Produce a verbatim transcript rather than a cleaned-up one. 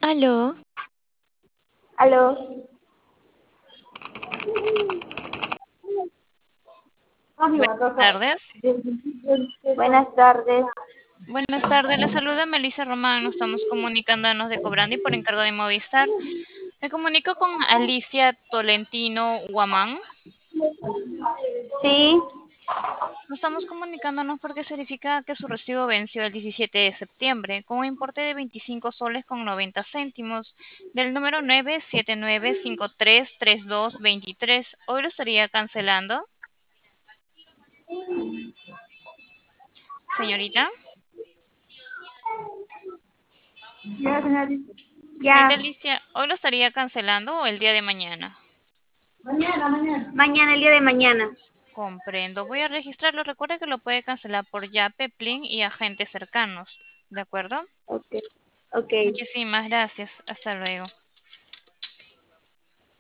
Aló, Aló. buenas tardes. Buenas tardes. Buenas tardes, le saluda Melissa Román. Nos estamos comunicándonos de Cobrandi por encargo de Movistar. Me comunico con Alicia Tolentino Guamán. Sí, Nos estamos comunicándonos porque se verifica que su recibo venció el diecisiete de septiembre con un importe de veinticinco soles con noventa céntimos del número nueve siete nueve cinco tres tres dos dos tres. Hoy lo estaría cancelando, señorita. ya, señorita. Señorita Ya. Alicia, ¿hoy lo estaría cancelando o el día de mañana? Mañana, mañana. Mañana, el día de mañana. Comprendo. Voy a registrarlo. Recuerde que lo puede cancelar por Yape, Plin y agentes cercanos. ¿De acuerdo? Ok. Ok. Muchísimas gracias. Hasta luego.